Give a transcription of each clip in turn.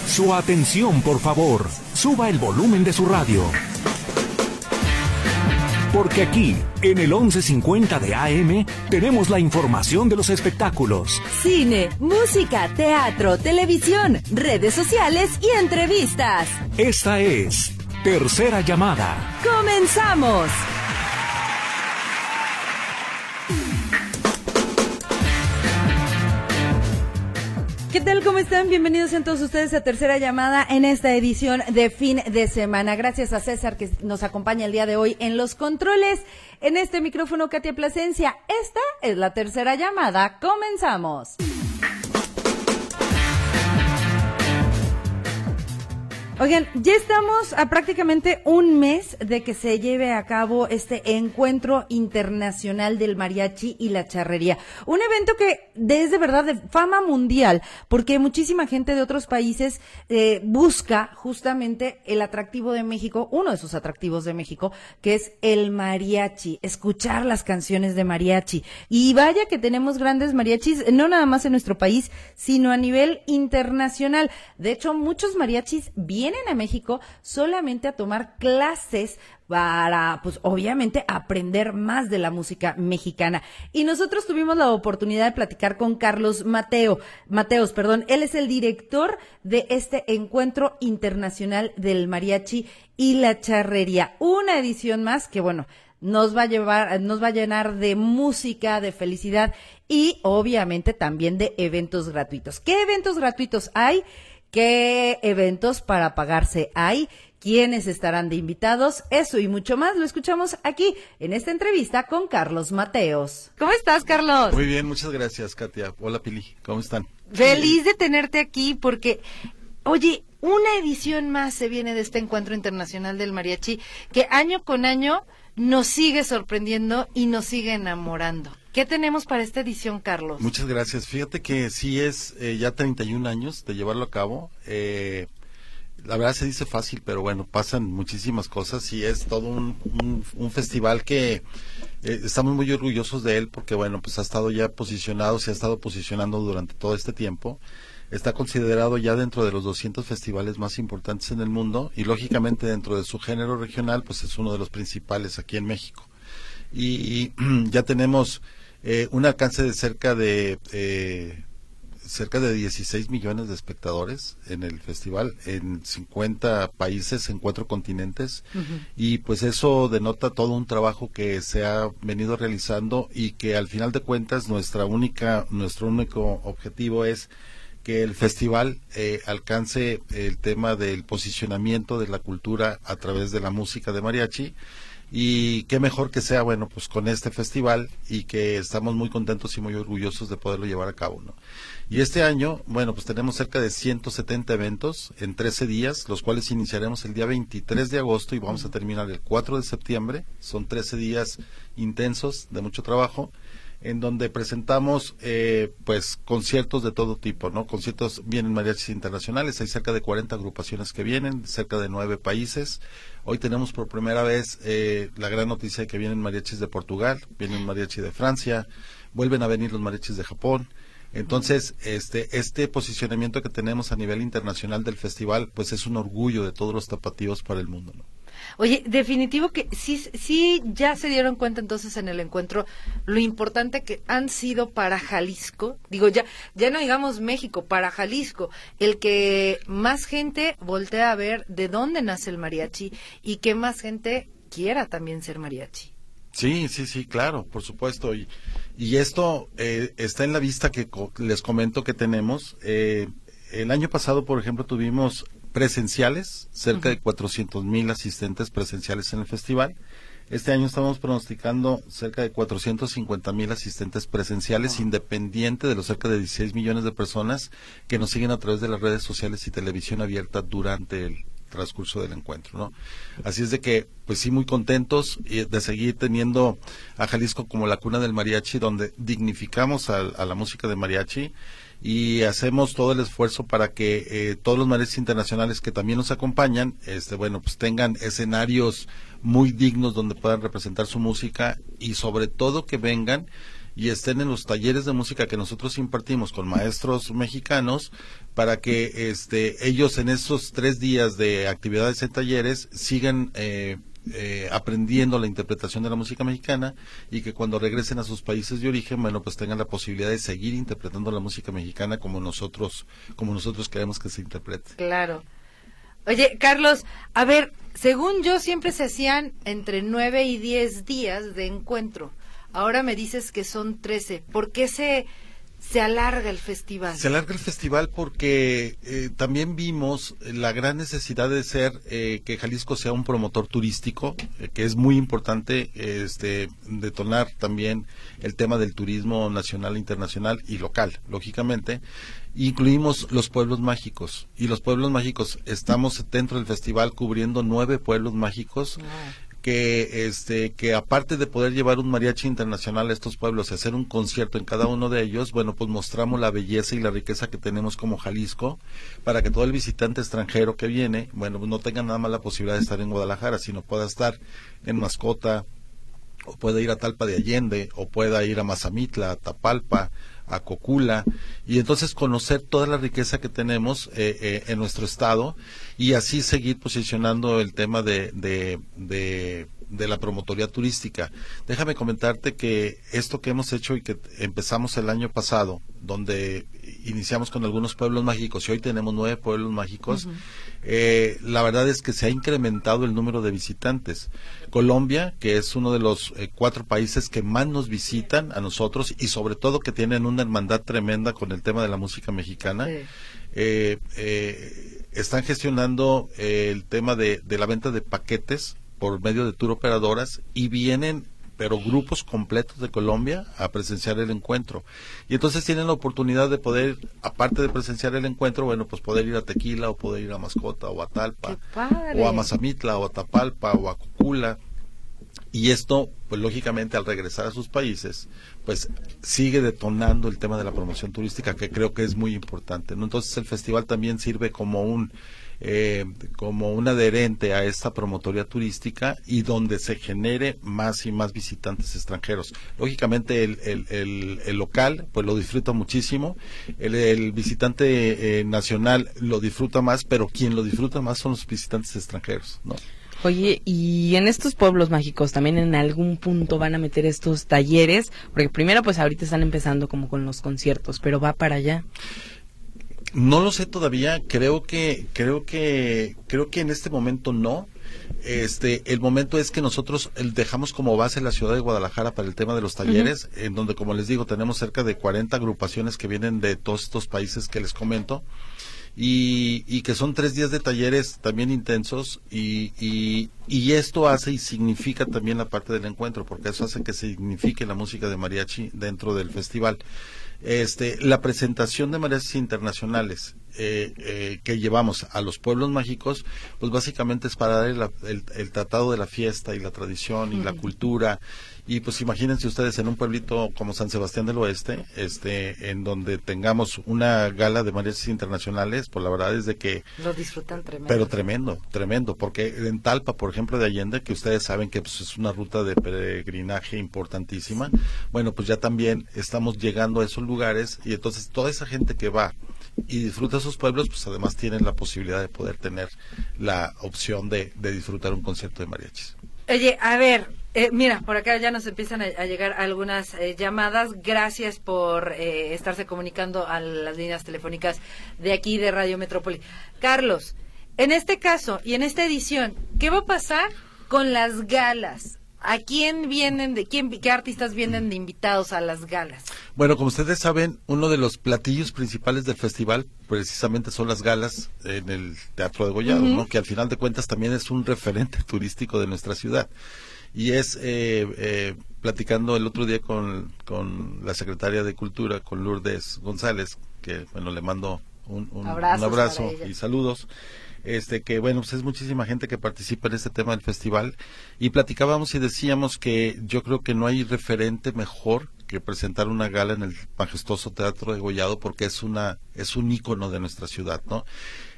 Su atención, por favor. Suba el volumen de su radio. Porque aquí, en el 1150 de AM, tenemos la información de los espectáculos. Cine, música, teatro, televisión, redes sociales y entrevistas. Esta es Tercera Llamada. ¡Comenzamos! ¿Qué tal? ¿Cómo están? Bienvenidos a todos ustedes a Tercera Llamada en esta edición de fin de semana. Gracias a César que nos acompaña el día de hoy en los controles. En este micrófono, Katia Plasencia. Esta es la Tercera Llamada. ¡Comenzamos! Oigan, ya estamos a prácticamente un mes de que se lleve a cabo este Encuentro Internacional del Mariachi y la Charrería. Un evento que es de verdad de fama mundial, porque muchísima gente de otros países busca justamente el atractivo de México, uno de sus atractivos de México, que es el mariachi, escuchar las canciones de mariachi. Y vaya que tenemos grandes mariachis, no nada más en nuestro país, sino a nivel internacional. De hecho, muchos mariachis vienen a México solamente a tomar clases para, pues, obviamente, aprender más de la música mexicana. Y nosotros tuvimos la oportunidad de platicar con Carlos Mateos. Él es el director de este Encuentro Internacional del Mariachi y la Charrería. Una edición más que, bueno, nos va a llenar de música, de felicidad y, obviamente, también de eventos gratuitos. ¿Qué eventos gratuitos hay? ¿Qué eventos para pagarse hay? ¿Quiénes estarán de invitados? Eso y mucho más lo escuchamos aquí en esta entrevista con Carlos Mateos. ¿Cómo estás, Carlos? Muy bien, muchas gracias, Katia. Hola, Pili, ¿cómo están? Feliz de tenerte aquí porque, oye, una edición más se viene de este Encuentro Internacional del Mariachi que año con año nos sigue sorprendiendo y nos sigue enamorando. ¿Qué tenemos para esta edición, Carlos? Muchas gracias. Fíjate que sí es ya 31 años de llevarlo a cabo. La verdad se dice fácil, pero bueno, pasan muchísimas cosas y es todo un festival que estamos muy orgullosos de él porque, bueno, pues ha estado ya posicionado, se ha estado posicionando durante todo este tiempo. Está considerado ya dentro de los 200 festivales más importantes en el mundo y, lógicamente, dentro de su género regional, pues es uno de los principales aquí en México. Y ya tenemos un alcance de cerca de 16 millones de espectadores en el festival, en 50 países, en 4 continentes, y pues eso denota todo un trabajo que se ha venido realizando y que al final de cuentas nuestro único objetivo es que el festival alcance el tema del posicionamiento de la cultura a través de la música de mariachi. Y qué mejor que sea, bueno, pues con este festival y que estamos muy contentos y muy orgullosos de poderlo llevar a cabo, ¿no? Y este año, bueno, pues tenemos cerca de 170 eventos en 13 días, los cuales iniciaremos el día 23 de agosto y vamos a terminar el 4 de septiembre. Son 13 días intensos de mucho trabajo, en donde presentamos pues conciertos de todo tipo, ¿no? Conciertos, vienen mariachis internacionales, hay cerca de 40 agrupaciones que vienen, cerca de 9 países. Hoy tenemos por primera vez la gran noticia de que vienen mariachis de Portugal, viene un mariachi de Francia, vuelven a venir los mariachis de Japón. Entonces, este posicionamiento que tenemos a nivel internacional del festival, pues es un orgullo de todos los tapatíos para el mundo, ¿no? Oye, definitivo que sí ya se dieron cuenta entonces en el encuentro lo importante que han sido para Jalisco, digo ya no digamos México, para Jalisco, el que más gente voltea a ver de dónde nace el mariachi y que más gente quiera también ser mariachi. Sí, claro, por supuesto, y esto está en la vista que les comento que tenemos. El año pasado, por ejemplo, tuvimos presenciales, cerca de 400,000 asistentes presenciales en el festival. Este año estamos pronosticando cerca de 450,000 asistentes presenciales, independiente de los cerca de 16 millones de personas que nos siguen a través de las redes sociales y televisión abierta durante el transcurso del encuentro, ¿no? Así es de que, pues sí, muy contentos de seguir teniendo a Jalisco como la cuna del mariachi, donde dignificamos a la música de mariachi y hacemos todo el esfuerzo para que todos los mariachis internacionales que también nos acompañan, bueno, pues tengan escenarios muy dignos donde puedan representar su música y sobre todo que vengan y estén en los talleres de música que nosotros impartimos con maestros mexicanos, para que ellos en esos 3 días de actividades en talleres sigan aprendiendo la interpretación de la música mexicana, y que cuando regresen a sus países de origen, bueno, pues tengan la posibilidad de seguir interpretando la música mexicana como nosotros queremos que se interprete. Claro. Oye, Carlos, a ver, según yo siempre se hacían entre 9 y 10 días de encuentro. Ahora me dices que son 13. ¿Por qué se alarga el festival? Se alarga el festival porque también vimos la gran necesidad de que Jalisco sea un promotor turístico, que es muy importante detonar también el tema del turismo nacional, internacional y local, lógicamente. Incluimos los pueblos mágicos, y los pueblos mágicos, estamos dentro del festival cubriendo 9 pueblos mágicos. Que aparte de poder llevar un mariachi internacional a estos pueblos y hacer un concierto en cada uno de ellos, bueno, pues mostramos la belleza y la riqueza que tenemos como Jalisco, para que todo el visitante extranjero que viene, bueno, pues no tenga nada más la posibilidad de estar en Guadalajara, sino pueda estar en Mascota, o pueda ir a Talpa de Allende, o pueda ir a Mazamitla, a Tapalpa, a Cocula, y entonces conocer toda la riqueza que tenemos en nuestro estado, y así seguir posicionando el tema de la promotoría turística. Déjame comentarte que esto que hemos hecho y que empezamos el año pasado, donde iniciamos con algunos pueblos mágicos y hoy tenemos 9 pueblos mágicos, la verdad es que se ha incrementado el número de visitantes. Colombia, que es uno de los 4 países que más nos visitan a nosotros, y sobre todo que tienen una hermandad tremenda con el tema de la música mexicana, están gestionando el tema de la venta de paquetes por medio de tour operadoras, y vienen pero grupos completos de Colombia a presenciar el encuentro. Y entonces tienen la oportunidad de poder, aparte de presenciar el encuentro, bueno, pues poder ir a Tequila, o poder ir a Mascota, o a Talpa, o a Mazamitla, o a Tapalpa, o a Cocula. Y esto, pues lógicamente, al regresar a sus países, pues sigue detonando el tema de la promoción turística, que creo que es muy importante, ¿no? Entonces el festival también sirve como un adherente a esta promotoría turística, y donde se genere más y más visitantes extranjeros. Lógicamente el local pues lo disfruta muchísimo, el visitante nacional lo disfruta más, pero quien lo disfruta más son los visitantes extranjeros, ¿no? Oye, y en estos pueblos mágicos también en algún punto van a meter estos talleres, porque primero pues ahorita están empezando como con los conciertos, pero va para allá. No lo sé todavía, creo que en este momento no. El momento es que nosotros dejamos como base la ciudad de Guadalajara para el tema de los talleres, en donde, como les digo, tenemos cerca de 40 agrupaciones que vienen de todos estos países que les comento, y que son 3 días de talleres también intensos, y esto hace y significa también la parte del encuentro, porque eso hace que signifique la música de mariachi dentro del festival. La presentación de mariachis internacionales que llevamos a los pueblos mágicos, pues básicamente es para dar el tratado de la fiesta y la tradición y la cultura. Y pues imagínense ustedes en un pueblito como San Sebastián del Oeste, en donde tengamos una gala de mariachis internacionales, pues la verdad es de que lo disfrutan tremendo. Pero tremendo, porque en Talpa, por ejemplo, de Allende, que ustedes saben que pues, es una ruta de peregrinaje importantísima, bueno, pues ya también estamos llegando a esos lugares, y entonces toda esa gente que va y disfruta esos pueblos, pues además tienen la posibilidad de poder tener la opción de disfrutar un concierto de mariachis. Oye, a ver, mira, por acá ya nos empiezan a llegar algunas llamadas. Gracias por estarse comunicando a las líneas telefónicas de aquí de Radio Metrópoli. Carlos, en este caso y en esta edición, ¿qué va a pasar con las galas? ¿A quién vienen qué artistas vienen de invitados a las galas? Bueno, como ustedes saben, uno de los platillos principales del festival precisamente son las galas en el Teatro Degollado, ¿no? Que al final de cuentas también es un referente turístico de nuestra ciudad. Y es platicando el otro día con la secretaria de Cultura, con Lourdes González, que bueno, le mando un abrazo y saludos. Que bueno, pues es muchísima gente que participa en este tema del festival, y platicábamos y decíamos que yo creo que no hay referente mejor que presentar una gala en el majestuoso Teatro Degollado, porque es un ícono de nuestra ciudad, ¿no?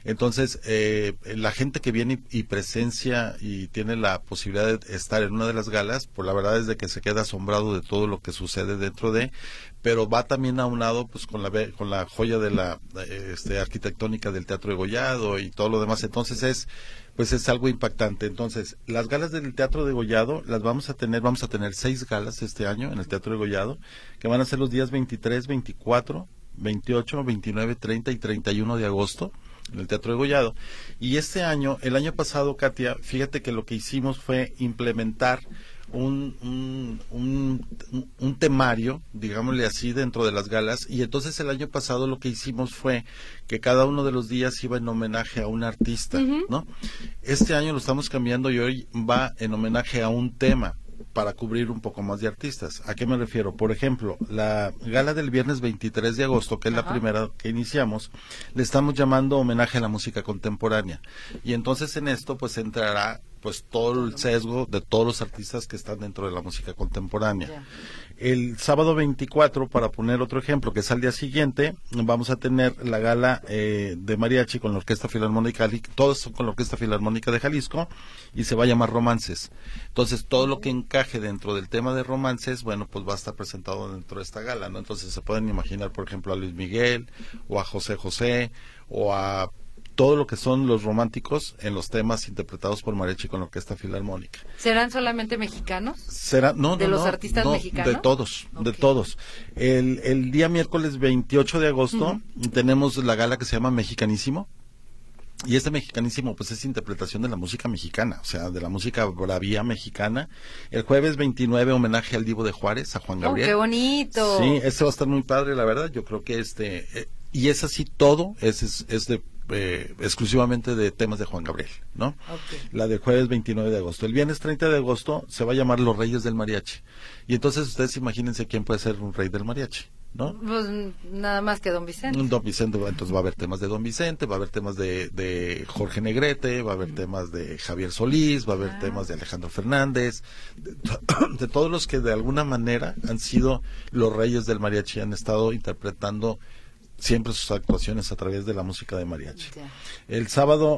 Entonces, la gente que viene y presencia y tiene la posibilidad de estar en una de las galas, pues la verdad es de que se queda asombrado de todo lo que sucede dentro de, pero va también aunado pues con la joya de la arquitectónica del Teatro Degollado y todo lo demás. Entonces es algo impactante. Entonces, las galas del Teatro Degollado vamos a tener 6 galas este año en el Teatro Degollado, que van a ser los días 23, 24, 28, 29, 30 y 31 de agosto en el Teatro Degollado. Y el año pasado, Katia, fíjate que lo que hicimos fue implementar un temario, digámosle así, dentro de las galas, y entonces el año pasado lo que hicimos fue que cada uno de los días iba en homenaje a un artista, ¿no? Este año lo estamos cambiando y hoy va en homenaje a un tema para cubrir un poco más de artistas. ¿A qué me refiero? Por ejemplo, la gala del viernes 23 de agosto, que es la primera que iniciamos, le estamos llamando homenaje a la música contemporánea. Y entonces en esto pues entrará pues todo el sesgo de todos los artistas que están dentro de la música contemporánea. Yeah. El sábado 24, para poner otro ejemplo, que es al día siguiente, vamos a tener la gala de mariachi con la Orquesta Filarmónica, todos son con la Orquesta Filarmónica de Jalisco, y se va a llamar Romances. Entonces, todo lo que encaje dentro del tema de romances, bueno, pues va a estar presentado dentro de esta gala, ¿no? Entonces, se pueden imaginar, por ejemplo, a Luis Miguel, o a José José, o a todo lo que son los románticos en los temas interpretados por mariachi con la Orquesta Filarmónica. ¿Serán solamente mexicanos? ¿De los artistas mexicanos? De todos. El día miércoles 28 de agosto tenemos la gala que se llama Mexicanísimo. Y este Mexicanísimo pues es interpretación de la música mexicana, o sea, de la música bravía mexicana. El jueves 29, homenaje al Divo de Juárez, a Juan Gabriel. ¡Oh, qué bonito! Sí, va a estar muy padre, la verdad. Yo creo que y es así todo, es exclusivamente de temas de Juan Gabriel, ¿no? Okay. La del jueves 29 de agosto. El viernes 30 de agosto se va a llamar Los Reyes del Mariachi. Y entonces ustedes imagínense quién puede ser un rey del mariachi, ¿no? Pues nada más que Don Vicente. Don Vicente, entonces va a haber temas de Don Vicente, va a haber temas de Jorge Negrete, va a haber temas de Javier Solís, va a haber temas de Alejandro Fernández, de todos los que de alguna manera han sido los reyes del mariachi, han estado interpretando siempre sus actuaciones a través de la música de mariachi. Yeah. El sábado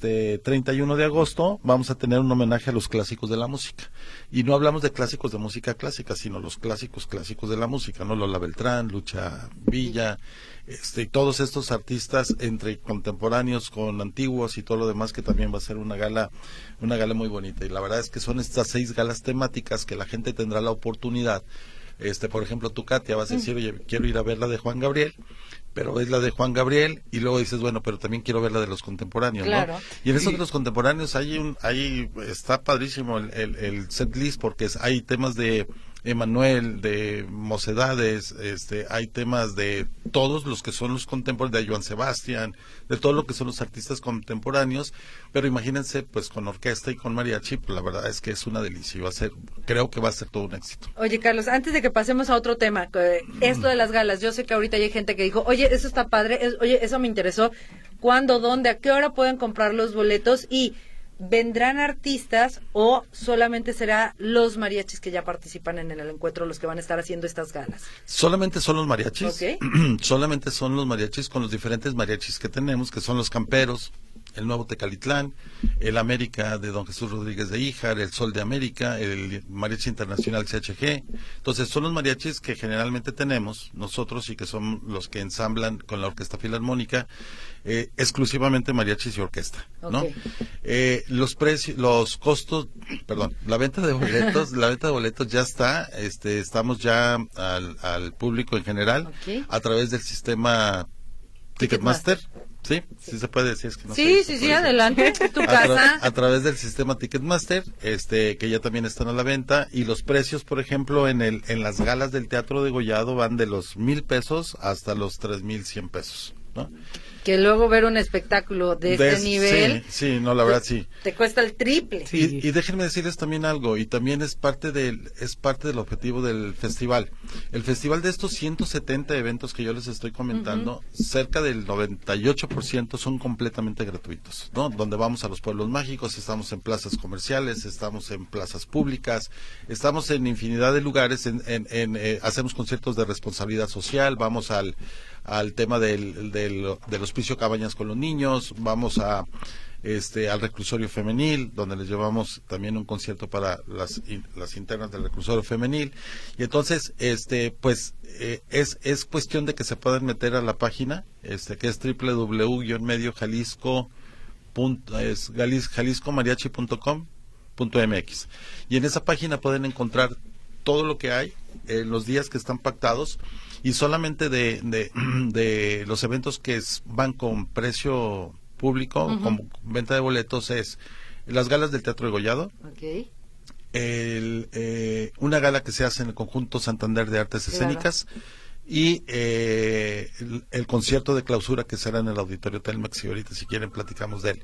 31 de agosto vamos a tener un homenaje a los clásicos de la música. Y no hablamos de clásicos de música clásica, sino los clásicos de la música, ¿no? Lola Beltrán, Lucha Villa, todos estos artistas entre contemporáneos con antiguos y todo lo demás, que también va a ser una gala muy bonita. Y la verdad es que son estas 6 galas temáticas que la gente tendrá la oportunidad. Por ejemplo, tú, Katia, vas a decir, oye, quiero ir a ver la de Juan Gabriel, pero es la de Juan Gabriel, y luego dices, bueno, pero también quiero ver la de los contemporáneos, claro, ¿no? Y en eso de los contemporáneos está padrísimo el set list, porque hay temas de Emanuel, de Mocedades, hay temas de todos los que son los contemporáneos, de Joan Sebastián, de todo lo que son los artistas contemporáneos, pero imagínense, pues con orquesta y con mariachi, pues la verdad es que es una delicia, creo que va a ser todo un éxito. Oye, Carlos, antes de que pasemos a otro tema, esto de las galas, yo sé que ahorita hay gente que dijo, oye, eso está padre, oye, eso me interesó, ¿cuándo, dónde, a qué hora pueden comprar los boletos? Y ¿vendrán artistas o solamente será los mariachis que ya participan en el encuentro los que van a estar haciendo estas galas? Solamente son los mariachis. Okay. Solamente son los mariachis, con los diferentes mariachis que tenemos, que son los Camperos, el Nuevo Tecalitlán, el América de Don Jesús Rodríguez de Híjar, el Sol de América, el Mariachi Internacional CHG. Entonces son los mariachis que generalmente tenemos nosotros y que son los que ensamblan con la Orquesta Filarmónica, exclusivamente mariachis y orquesta, ¿no? Okay. Los costos, la venta de boletos ya está, estamos ya al público en general, okay, a través del sistema Ticketmaster. Sí se puede decir, es que no sé. Sí, adelante, tu casa. A través del sistema Ticketmaster, que ya también están a la venta, y los precios, por ejemplo, en las galas del Teatro Degollado van de los 1,000 pesos hasta los 3,100 pesos, ¿no? Que luego ver un espectáculo de este nivel, sí, no, la verdad sí. Te cuesta el triple. Sí. Y déjenme decirles también algo, y también es parte del objetivo del festival. El festival, de estos 170 eventos que yo les estoy comentando, cerca del 98% son completamente gratuitos, ¿no? Donde vamos a los pueblos mágicos, estamos en plazas comerciales, estamos en plazas públicas, estamos en infinidad de lugares, hacemos conciertos de responsabilidad social, vamos al al tema del hospicio Cabañas con los niños, vamos al reclusorio femenil, donde les llevamos también un concierto para las internas del reclusorio femenil. Y entonces, es cuestión de que se puedan meter a la página, que es www.jaliscomariachi.com.mx, y en esa página pueden encontrar todo lo que hay en los días que están pactados, y solamente de los eventos que van con precio público, con venta de boletos, es las galas del Teatro Degollado, una gala que se hace en el Conjunto Santander de Artes Escénicas, y el concierto de clausura que será en el Auditorio Telmex, y ahorita si quieren platicamos de él.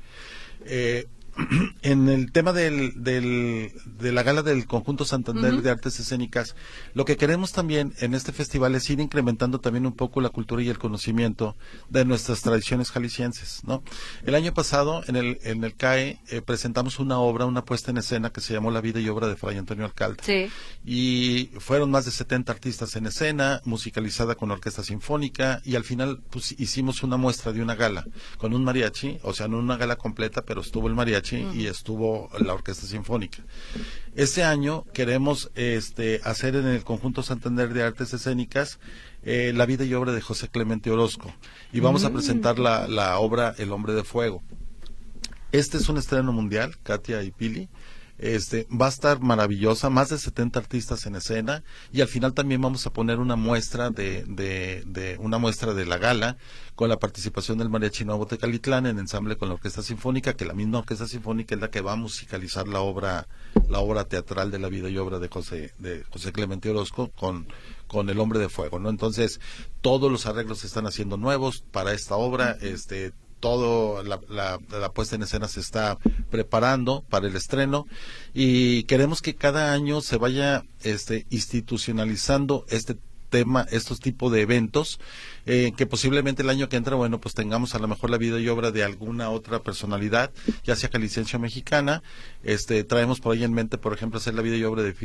En el tema de la gala del Conjunto Santander de Artes Escénicas, lo que queremos también en este festival es ir incrementando también un poco la cultura y el conocimiento de nuestras tradiciones jaliscienses, ¿no? El año pasado en el CAE presentamos una puesta en escena que se llamó La vida y obra de Fray Antonio Alcalde. Sí. Y fueron más de 70 artistas en escena, musicalizada con orquesta sinfónica, y al final pues hicimos una muestra de una gala con un mariachi, o sea, no una gala completa, pero estuvo el mariachi y estuvo la orquesta sinfónica. Este año queremos hacer en el Conjunto Santander de Artes Escénicas la vida y obra de José Clemente Orozco, y vamos a presentar la obra El Hombre de Fuego. Este es un estreno mundial, Katia y Pili. Va a estar maravillosa, más de 70 artistas en escena, y al final también vamos a poner una muestra una muestra de la gala con la participación del Mariachi Nuevo Tecalitlán en ensamble con la Orquesta Sinfónica, que la misma Orquesta Sinfónica es la que va a musicalizar la obra teatral de la vida y obra de José Clemente Orozco con El Hombre de Fuego, ¿no? Entonces, todos los arreglos se están haciendo nuevos para esta obra, todo la puesta en escena se está preparando para el estreno, y queremos que cada año se vaya institucionalizando estos tipos de eventos, que posiblemente el año que entra, bueno, pues tengamos a lo mejor la vida y obra de alguna otra personalidad, ya sea jalisciense o mexicana. Traemos por ahí en mente, por ejemplo, hacer la vida y obra de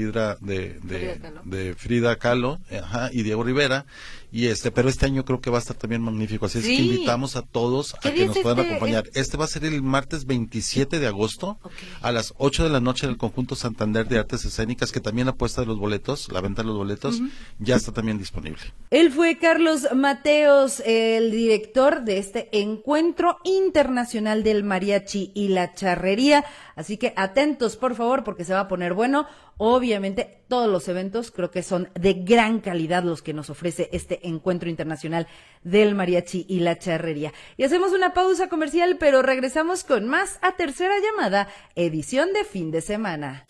Frida Kahlo, y Diego Rivera, y pero este año creo que va a estar también magnífico, así es que invitamos a todos a que nos puedan acompañar. Va a ser el martes 27 de agosto, a las 8 de la noche en el Conjunto Santander de Artes Escénicas, que también la puesta de los boletos, la venta de los boletos, ya está también disponible. Él fue Carlos Mateos, el director de este Encuentro Internacional del Mariachi y la Charrería, así que atentos por favor, porque se va a poner bueno. Obviamente todos los eventos creo que son de gran calidad los que nos ofrece este Encuentro Internacional del Mariachi y la Charrería. Y hacemos una pausa comercial, pero regresamos con más a Tercera Llamada, edición de fin de semana.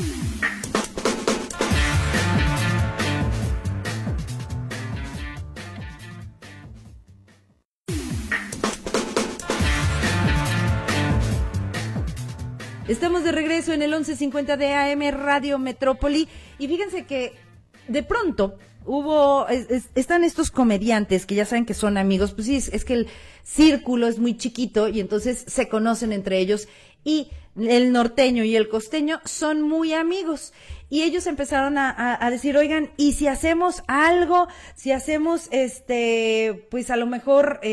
Estamos de regreso en el 1150 de AM Radio Metrópoli, y fíjense que de pronto están estos comediantes que ya saben que son amigos, pues sí, es que el círculo es muy chiquito y entonces se conocen entre ellos, y el norteño y el costeño son muy amigos, y ellos empezaron a decir, oigan, ¿y si hacemos algo? Si hacemos pues a lo mejor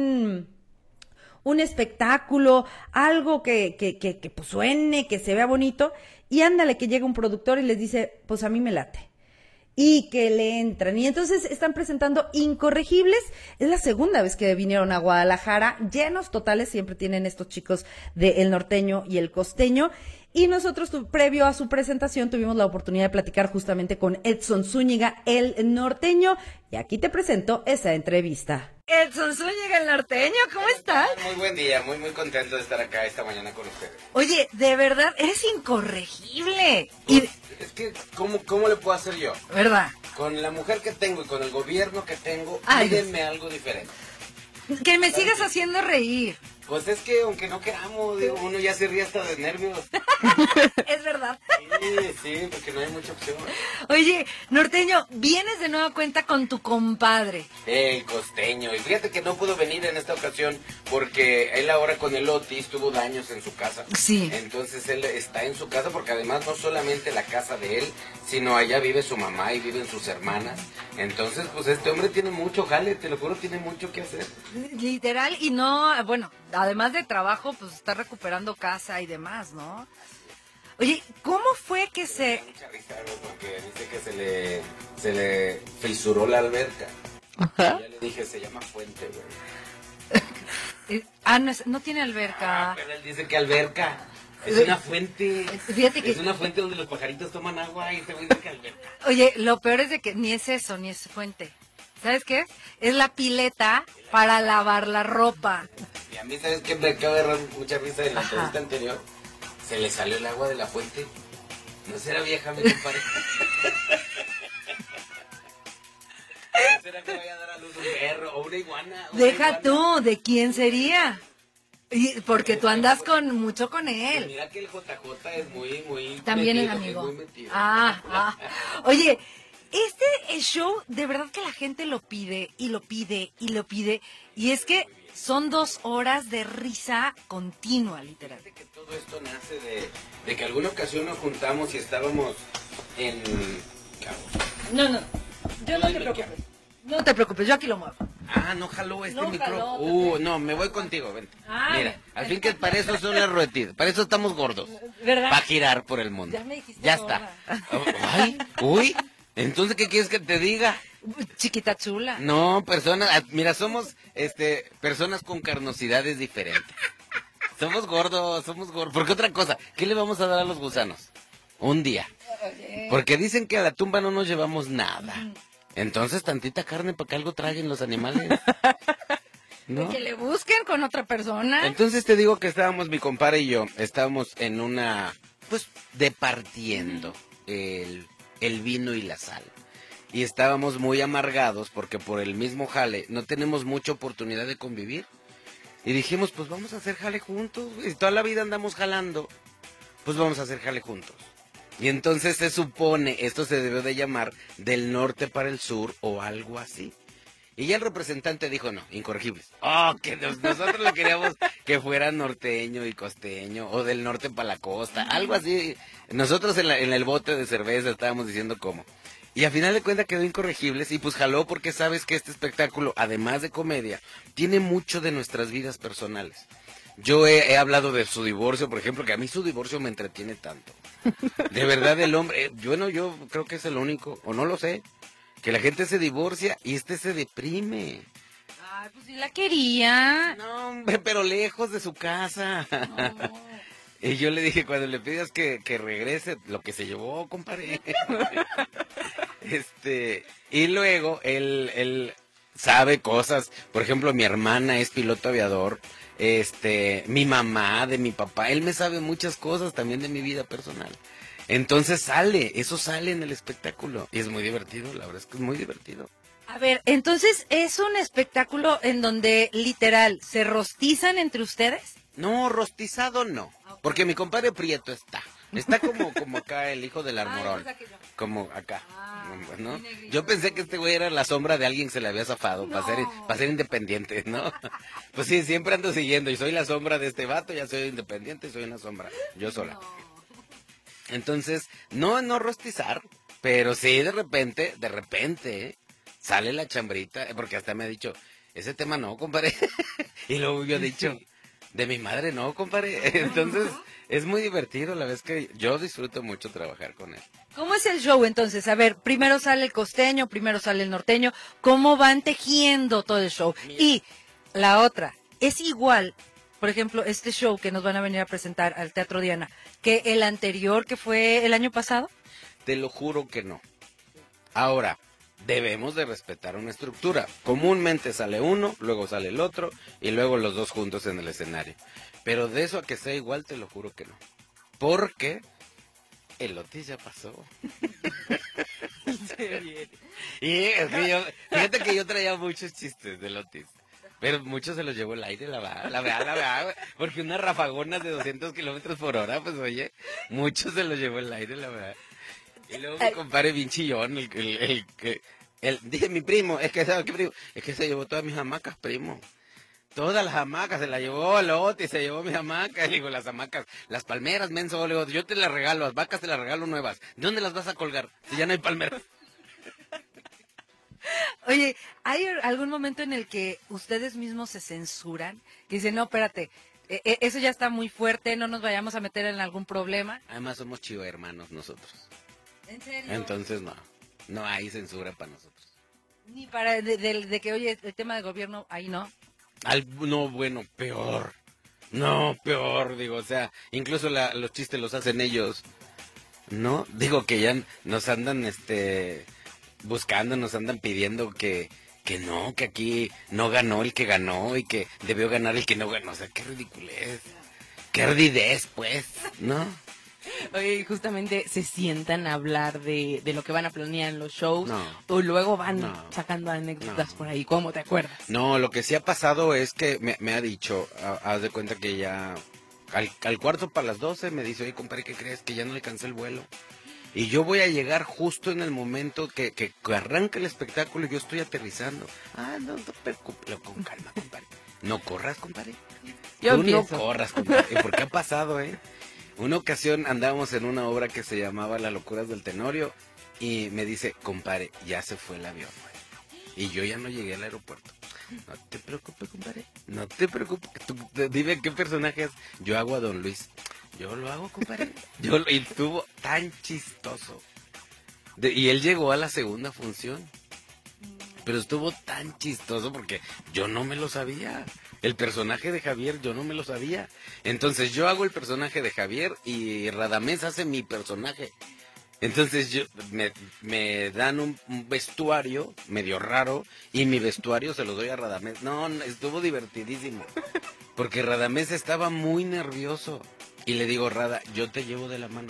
un espectáculo, algo que pues suene, que se vea bonito, y ándale que llega un productor y les dice, pues a mí me late, y que le entran, y entonces están presentando Incorregibles. Es la segunda vez que vinieron a Guadalajara, llenos totales, siempre tienen estos chicos de El Norteño y El Costeño, y nosotros previo a su presentación tuvimos la oportunidad de platicar justamente con Edson Zúñiga, El Norteño, y aquí te presento esa entrevista. Edson Zúñiga, El Norteño, ¿cómo estás? Muy buen día, muy muy contento de estar acá esta mañana con ustedes. Oye, de verdad, eres incorregible. Pues, es que, ¿cómo le puedo hacer yo? ¿Verdad? Con la mujer que tengo y con el gobierno que tengo, pídenme algo diferente. Que me sigas haciendo reír. Pues es que aunque no queramos, digo, uno ya se ríe hasta de nervios. Es verdad. Sí, porque no hay mucha opción. Oye, Norteño, vienes de nueva cuenta con tu compadre. El costeño. Y fíjate que no pudo venir en esta ocasión porque él ahora con el Otis tuvo daños en su casa. Sí. Entonces él está en su casa porque además no solamente la casa de él, sino allá vive su mamá y viven sus hermanas. Entonces, pues este hombre tiene mucho jale, te lo juro, tiene mucho que hacer. Literal, y no, bueno, además de trabajo, pues está recuperando casa y demás, ¿no? Oye, ¿cómo fue que se...? Mucha risa, güey, porque dice que se le fisuró la alberca. Ajá. Ya le dije, se llama fuente, güey. No tiene alberca. Pero él dice que alberca. Es una fuente. Fíjate que... Es una fuente donde los pajaritos toman agua y se güey dice que alberca. Oye, lo peor es de que ni es eso, ni es fuente. ¿Sabes qué? Es la pileta para lavar la ropa. Y a mí, ¿sabes qué? Me acaba de dar mucha risa en la entrevista anterior. Se le salió el agua de la fuente. No será vieja, mi compadre. ¿No será que vaya a dar a luz un perro o una iguana? Deja tú, ¿de quién sería? Porque tú andas mucho con Pues él. mira que el JJ es muy También metido, es amigo. muy metido. Oye, el show, de verdad que la gente lo pide y lo pide y lo pide. Y es que son 2 horas de risa continua, literal. Fíjate que todo esto nace de que alguna ocasión nos juntamos y estábamos en... No, yo no te preocupes. No te preocupes, yo aquí lo muevo. Ah, no jaló este No micrófono. jaló, No, me voy contigo, vente. Ay. Mira, al fin que para eso son las ruetitas, para eso estamos gordos. ¿Verdad? Para girar por el mundo. Ya me dijiste Ya gorda. está. Ay, uy, entonces, ¿qué quieres que te diga? Chiquita chula. No, mira, somos personas con carnosidades diferentes. Somos gordos. ¿Por qué otra cosa? ¿Qué le vamos a dar a los gusanos? Un día. Porque dicen que a la tumba no nos llevamos nada. Entonces, tantita carne para que algo traguen los animales. ¿No? Que le busquen con otra persona. Entonces te digo que estábamos, mi compadre y yo, estábamos en una, pues, departiendo el vino y la sal. Y estábamos muy amargados porque por el mismo jale no tenemos mucha oportunidad de convivir. Y dijimos, pues vamos a hacer jale juntos, güey. Si toda la vida andamos jalando, pues vamos a hacer jale juntos. Y entonces se supone, esto se debió de llamar del norte para el sur o algo así. Y ya el representante dijo, no, incorregibles. Que nosotros le queríamos que fuera norteño y costeño, o del norte para la costa, algo así. Nosotros en el bote de cerveza estábamos diciendo cómo. Y al final de cuentas quedó incorregibles y pues jaló porque sabes que este espectáculo, además de comedia, tiene mucho de nuestras vidas personales. Yo he hablado de su divorcio, por ejemplo, que a mí su divorcio me entretiene tanto. De verdad, el hombre, yo creo que es el único, o no lo sé, que la gente se divorcia y se deprime. Ay, pues sí la quería. No, hombre, pero lejos de su casa. No. Y yo le dije, cuando le pidas que regrese, lo que se llevó, compadre. Y luego, él sabe cosas. Por ejemplo, mi hermana es piloto aviador. Mi mamá, de mi papá, él me sabe muchas cosas también de mi vida personal. Entonces eso sale en el espectáculo. Y es muy divertido, la verdad es que es muy divertido. A ver, entonces, ¿es un espectáculo en donde, literal, se rostizan entre ustedes? No, rostizado no. Porque mi compadre Prieto está. Está como acá el hijo del Armorón. Como acá. ¿No? Yo pensé que este güey era la sombra de alguien que se le había zafado para ser independiente, ¿no? Pues sí, siempre ando siguiendo y soy la sombra de este vato, ya soy independiente, soy una sombra, yo sola. Entonces, no rostizar, pero sí de repente, sale la chambrita, porque hasta me ha dicho, ese tema no, compadre. Y luego yo he dicho, de mi madre no, compadre. Entonces, es muy divertido, la verdad es que yo disfruto mucho trabajar con él. ¿Cómo es el show entonces? A ver, primero sale el costeño, primero sale el norteño. ¿Cómo van tejiendo todo el show? Y la otra, ¿es igual, por ejemplo, este show que nos van a venir a presentar al Teatro Diana, que el anterior que fue el año pasado? Te lo juro que no. Ahora, debemos de respetar una estructura. Comúnmente sale uno, luego sale el otro y luego los dos juntos en el escenario. Pero de eso a que sea igual, te lo juro que no. Porque el Otis ya pasó. Y es que fíjate que yo traía muchos chistes del Otis. Pero muchos se los llevó el aire, la verdad, güey. Porque unas rafagonas de 200 kilómetros por hora, pues oye, muchos se los llevó el aire, la verdad. Y luego mi compadre bien chillón, dije mi primo, es que ¿sabes qué primo? Es que se llevó todas mis hamacas, primo. Todas las hamacas, se las llevó el otro y se llevó mis hamacas. Le digo, las hamacas, las palmeras, menso, le digo, yo te las regalo, las vacas te las regalo nuevas. ¿De dónde las vas a colgar? Si ya no hay palmeras. Oye, ¿hay algún momento en el que ustedes mismos se censuran? Que dicen, no, espérate, eso ya está muy fuerte, no nos vayamos a meter en algún problema. Además somos chivo hermanos nosotros. ¿En serio? Entonces no hay censura para nosotros. Ni para de que, oye, el tema de gobierno, ahí no. No, bueno, peor. No, peor, digo, o sea, incluso los chistes los hacen ellos. No, digo que ya nos andan, buscando, nos andan pidiendo que no, que aquí no ganó el que ganó y que debió ganar el que no ganó. O sea, qué ridiculez, qué ardidez, pues, ¿no? Oye, justamente se sientan a hablar de lo que van a planear en los shows, No. o luego van sacando anécdotas por ahí, ¿cómo te acuerdas? No, lo que sí ha pasado es que me ha dicho, haz de cuenta que ya al cuarto para las 12 me dice, oye, compadre, ¿qué crees? Que ya no alcancé el vuelo. Y yo voy a llegar justo en el momento que arranca el espectáculo y yo estoy aterrizando. No te preocupes, con calma, compadre. No corras, compadre. Yo Tú no empiezo. corras, compadre. ¿Por qué ha pasado, Una ocasión andábamos en una obra que se llamaba Las locuras del Tenorio y me dice, compadre, ya se fue el avión, güey. Y yo ya no llegué al aeropuerto. No te preocupes, compadre. No te preocupes. Dime qué personaje es. Yo hago a Don Luis. Yo lo hago, compadre. Y estuvo tan chistoso. Y él llegó a la segunda función. Pero estuvo tan chistoso porque yo no me lo sabía. El personaje de Javier yo no me lo sabía. Entonces yo hago el personaje de Javier y Radamés hace mi personaje. Entonces me dan un vestuario medio raro y mi vestuario se lo doy a Radamés. No, estuvo divertidísimo. Porque Radamés estaba muy nervioso. Y le digo, Rada, yo te llevo de la mano.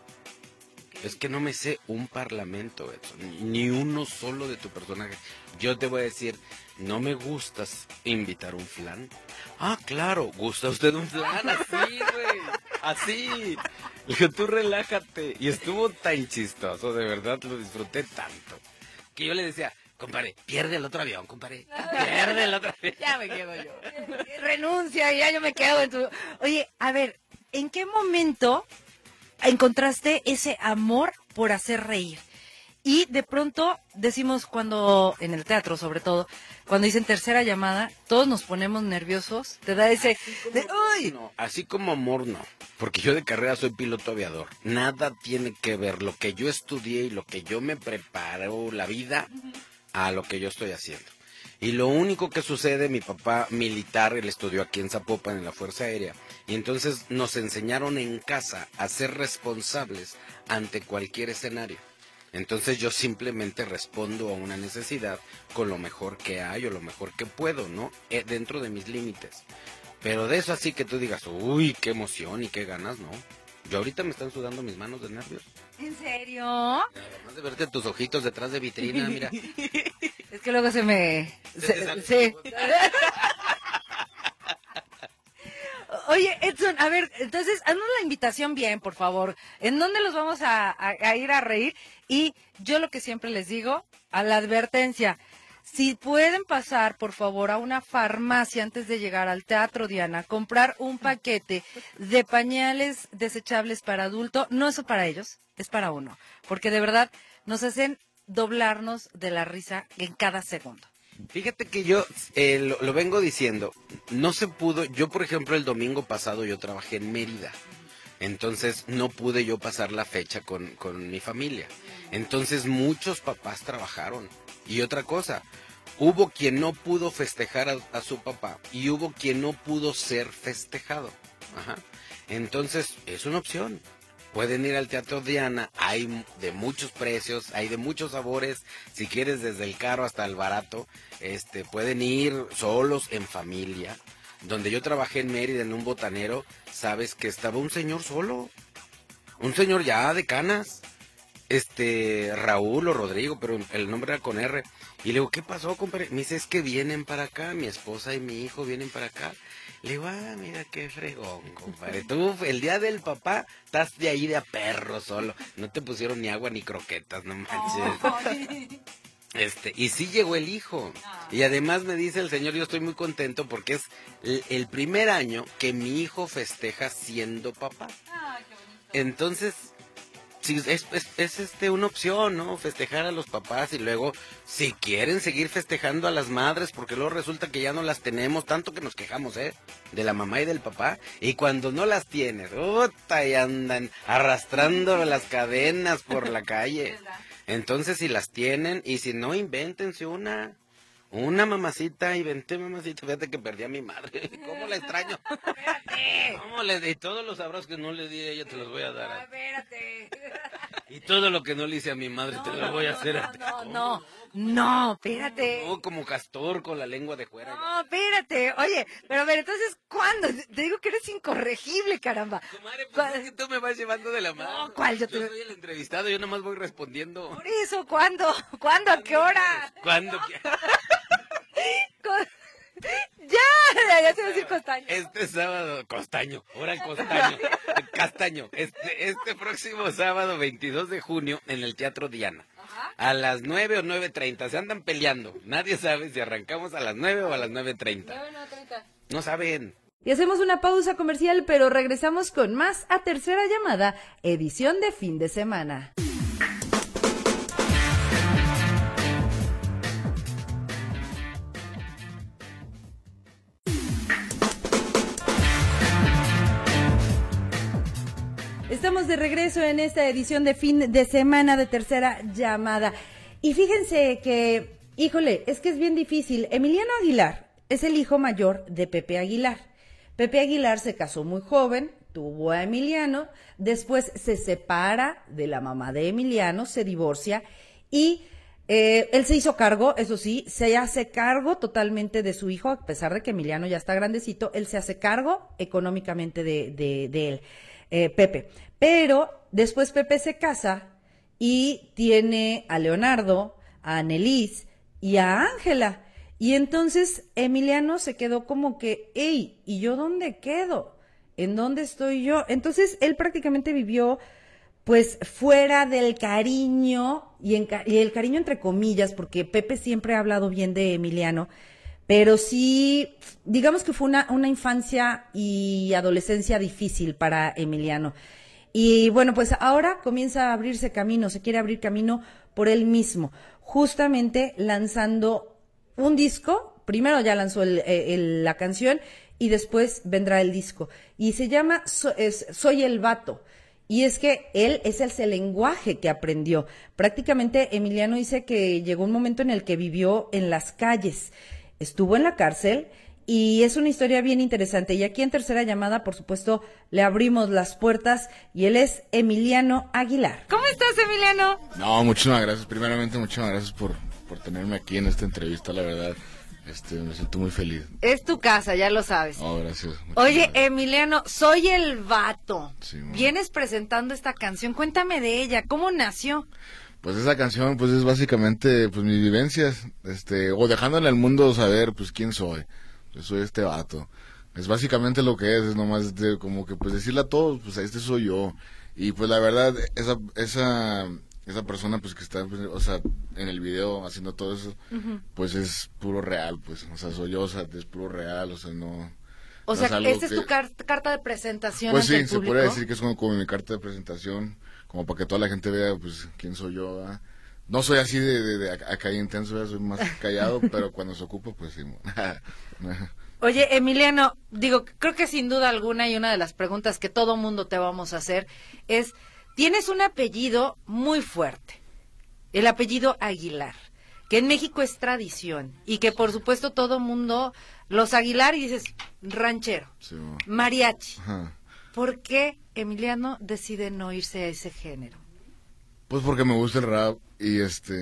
Es que no me sé un parlamento, Edson, ni uno solo de tu personaje. Yo te voy a decir, ¿no me gustas invitar un flan? Ah, claro, ¿gusta usted un flan? Así, güey, así. Le digo, tú relájate. Y estuvo tan chistoso, de verdad, lo disfruté tanto. Que yo le decía, compadre, pierde el otro avión, compadre. Pierde el otro avión. Ya me quedo yo. Renuncia, ya yo me quedo en tu... Oye, a ver, ¿en qué momento encontraste ese amor por hacer reír? Y de pronto decimos cuando, en el teatro sobre todo, cuando dicen tercera llamada, todos nos ponemos nerviosos, te da ese... ¡Uy! No, así como amor no, porque yo de carrera soy piloto aviador. Nada tiene que ver lo que yo estudié y lo que yo me preparo la vida a lo que yo estoy haciendo. Y lo único que sucede, mi papá militar, él estudió aquí en Zapopan, en la Fuerza Aérea, y entonces nos enseñaron en casa a ser responsables ante cualquier escenario. Entonces yo simplemente respondo a una necesidad con lo mejor que hay o lo mejor que puedo, ¿no? Dentro de mis límites. Pero de eso así que tú digas, uy, qué emoción y qué ganas, ¿no? Yo ahorita me están sudando mis manos de nervios. ¿En serio? Además de verte tus ojitos detrás de vitrina, mira. Es que luego se me... sale. Sí. Oye, Edson, a ver, entonces, haznos la invitación bien, por favor. ¿En dónde los vamos a ir a reír? Y yo lo que siempre les digo, a la advertencia, si pueden pasar, por favor, a una farmacia antes de llegar al Teatro Diana, comprar un paquete de pañales desechables para adulto, no es para ellos, es para uno, porque de verdad nos hacen doblarnos de la risa en cada segundo. Fíjate que yo lo vengo diciendo, no se pudo, yo por ejemplo el domingo pasado yo trabajé en Mérida, entonces no pude yo pasar la fecha con mi familia, entonces muchos papás trabajaron. Y otra cosa, hubo quien no pudo festejar a su papá y hubo quien no pudo ser festejado. Ajá. Entonces es una opción. Pueden ir al Teatro Diana, hay de muchos precios, hay de muchos sabores, si quieres desde el caro hasta el barato, pueden ir solos, en familia. Donde yo trabajé en Mérida, en un botanero, sabes que estaba un señor solo, un señor ya de canas, Raúl o Rodrigo, pero el nombre era con R. Y le digo, ¿qué pasó, compadre? Me dice, es que vienen para acá, mi esposa y mi hijo vienen para acá. Le digo, mira qué fregón, compadre. Tú, el día del papá, estás de ahí de a perro solo. No te pusieron ni agua ni croquetas, no manches. Y sí llegó el hijo. Y además me dice el señor, yo estoy muy contento porque es el primer año que mi hijo festeja siendo papá. Entonces, sí, es una opción, ¿no? Festejar a los papás y luego, si quieren seguir festejando a las madres, porque luego resulta que ya no las tenemos, tanto que nos quejamos, de la mamá y del papá, y cuando no las tienes, y andan arrastrando las cadenas por la calle. Entonces, si las tienen, y si no, invéntense una mamacita, inventé mamacita, fíjate que perdí a mi madre, ¿cómo la extraño? Espérate. ¿Cómo le di? Todos los abrazos que no le di a ella te los voy a dar a ti. Espérate. Y todo lo que no le hice a mi madre te lo voy a hacer a ti. No, espérate. No, como castor con la lengua de fuera. No, espérate. Oye, pero a ver, entonces, ¿cuándo? Te digo que eres incorregible, caramba. Comadre, pues es que tú me vas llevando de la mano. No, ¿cuál? Yo soy el entrevistado, yo nomás voy respondiendo. Por eso, ¿cuándo? ¿Cuándo? ¿A qué hora? ¿Cuándo? Ya te iba a decir costaño. Este sábado, castaño. Este próximo sábado, 22 de junio, en el Teatro Diana. A las 9 o 9:30, se andan peleando. Nadie sabe si arrancamos a las 9 o a las 9:30. 9:30. No saben. Y hacemos una pausa comercial, pero regresamos con más a Tercera Llamada, edición de fin de semana. Estamos de regreso en esta edición de fin de semana de Tercera Llamada. Y fíjense que, híjole, es que es bien difícil. Emiliano Aguilar es el hijo mayor de Pepe Aguilar. Pepe Aguilar se casó muy joven, tuvo a Emiliano, después se separa de la mamá de Emiliano, se divorcia y él se hizo cargo, eso sí, se hace cargo totalmente de su hijo, a pesar de que Emiliano ya está grandecito, él se hace cargo económicamente de él. Pepe. Pero después Pepe se casa y tiene a Leonardo, a Annelise y a Ángela. Y entonces Emiliano se quedó como que, ¿y yo dónde quedo? ¿En dónde estoy yo? Entonces él prácticamente vivió pues fuera del cariño y el cariño entre comillas, porque Pepe siempre ha hablado bien de Emiliano. Pero sí, digamos que fue una infancia y adolescencia difícil para Emiliano. Y bueno, pues ahora comienza a abrirse camino, se quiere abrir camino por él mismo, justamente lanzando un disco. Primero ya lanzó la canción y después vendrá el disco. Y se llama Soy el Vato. Y es que él es el lenguaje que aprendió. Prácticamente Emiliano dice que llegó un momento en el que vivió en las calles. Estuvo en la cárcel y es una historia bien interesante. Y aquí en Tercera Llamada, por supuesto, le abrimos las puertas y él es Emiliano Aguilar. ¿Cómo estás, Emiliano? No, muchísimas gracias. Primeramente, muchísimas gracias por tenerme aquí en esta entrevista, la verdad. Me siento muy feliz. Es tu casa, ya lo sabes. Oh, gracias. Oye, Emiliano, Soy el Vato. Sí, vienes presentando esta canción. Cuéntame de ella, ¿cómo nació? Pues esa canción, pues es básicamente, pues mis vivencias, o dejándole al mundo saber, pues quién soy. Pues soy este vato. Es básicamente lo que es nomás como que, pues decirle a todos, pues este soy yo. Y pues la verdad, esa persona, pues que está, pues, o sea, en el video haciendo todo eso, pues es puro real, pues, o sea, soy yo, o sea, es puro real, o sea, no. O sea, esta es tu carta de presentación pues ante sí, el público. se puede decir que es como mi carta de presentación, como para que toda la gente vea, pues, quién soy yo, ¿verdad? No soy así de acá intenso, ¿verdad? Soy más callado, pero cuando se ocupa, pues sí. Oye, Emiliano, creo que sin duda alguna y una de las preguntas que todo mundo te vamos a hacer es, tienes un apellido muy fuerte, el apellido Aguilar, que en México es tradición y que por supuesto todo mundo, los Aguilar y dices, ranchero, Sí, mariachi. Ajá. ¿Por qué Emiliano decide no irse a ese género? Pues porque me gusta el rap y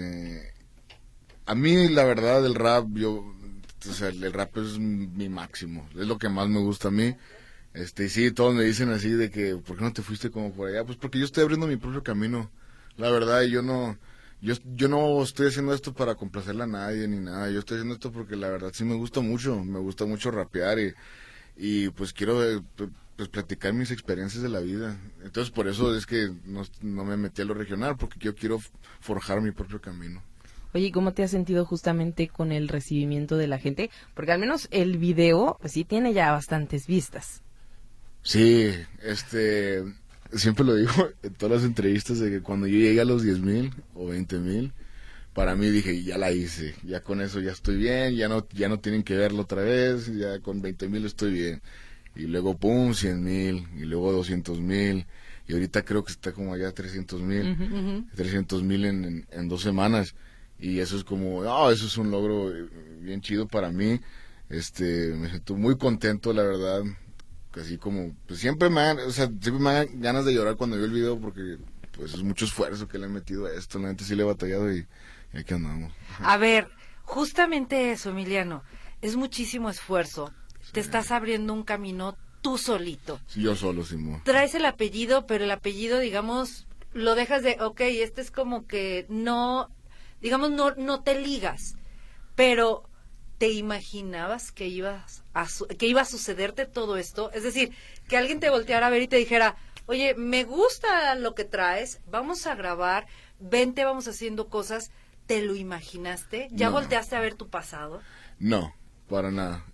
a mí la verdad el rap, o sea, el rap es mi máximo, es lo que más me gusta a mí. Y sí, todos me dicen así de que, ¿por qué no te fuiste como por allá? Pues porque yo estoy abriendo mi propio camino. La verdad, yo no estoy haciendo esto para complacerle a nadie ni nada. Yo estoy haciendo esto porque la verdad sí me gusta mucho rapear y pues quiero pues platicar mis experiencias de la vida. Entonces por eso es que no me metí a lo regional, porque yo quiero forjar mi propio camino. Oye, ¿cómo te has sentido justamente con el recibimiento de la gente? Porque al menos el video, pues sí tiene ya bastantes vistas. Sí, siempre lo digo en todas las entrevistas, de que cuando yo llegue a los 10,000 o 20,000, para mí dije, ya la hice, ya con eso ya estoy bien, ya no tienen que verlo otra vez, ya con 20,000 estoy bien. Y luego, pum, 100,000, y luego 200,000, y ahorita creo que está como allá 300,000, 300,000 en 2 semanas. Y eso es como, eso es un logro bien chido para mí. Me siento muy contento, la verdad. Así como, pues siempre me dan ganas de llorar cuando veo el video, porque pues es mucho esfuerzo que le he metido a esto. La gente sí le he batallado y aquí andamos. A ver, justamente eso, Emiliano, es muchísimo esfuerzo. Sí. Te estás abriendo un camino tú solito. Sí, yo solo, Simón. Traes el apellido, pero el apellido, digamos, lo dejas de, este es como que no, digamos, no te ligas, pero ¿te imaginabas que iba a sucederte todo esto? Es decir, que alguien te volteara a ver y te dijera, oye, me gusta lo que traes, vamos a grabar, vente, vamos haciendo cosas. ¿Te lo imaginaste? ¿Ya volteaste a ver tu pasado? No, para nada.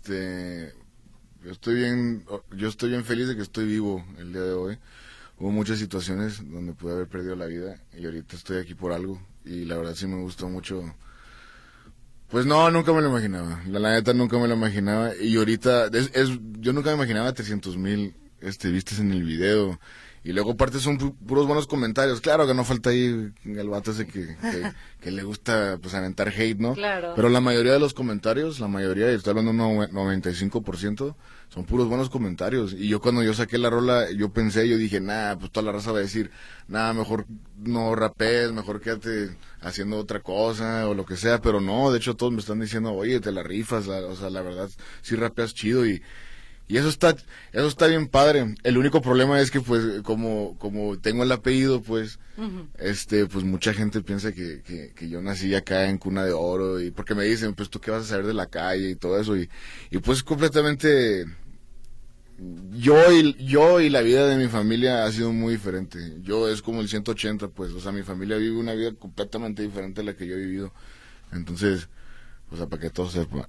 Yo estoy bien feliz de que estoy vivo el día de hoy. Hubo muchas situaciones donde pude haber perdido la vida y ahorita estoy aquí por algo, y la verdad sí me gustó mucho. Pues no, nunca me lo imaginaba. La neta nunca me lo imaginaba. Y ahorita, yo nunca me imaginaba 300,000 vistas en el video. Y luego aparte son puros buenos comentarios. Claro que no falta ahí el vato ese que le gusta pues aventar hate, ¿no? Claro. Pero la mayoría de los comentarios, y estoy hablando de un 95%, son puros buenos comentarios. Y yo cuando yo saqué la rola, yo dije, pues toda la raza va a decir, mejor no rapees, mejor quédate haciendo otra cosa o lo que sea. Pero no, de hecho todos me están diciendo, oye, te la rifas, o sea, la verdad, sí rapeas chido y eso está bien padre. El único problema es que pues como tengo el apellido, pues pues mucha gente piensa que yo nací acá en cuna de oro, y porque me dicen, pues tú qué vas a saber de la calle y todo eso, y pues completamente yo y la vida de mi familia ha sido muy diferente. Yo es como el 180, pues, o sea, mi familia vive una vida completamente diferente a la que yo he vivido. Entonces, o sea, para que todos sepan.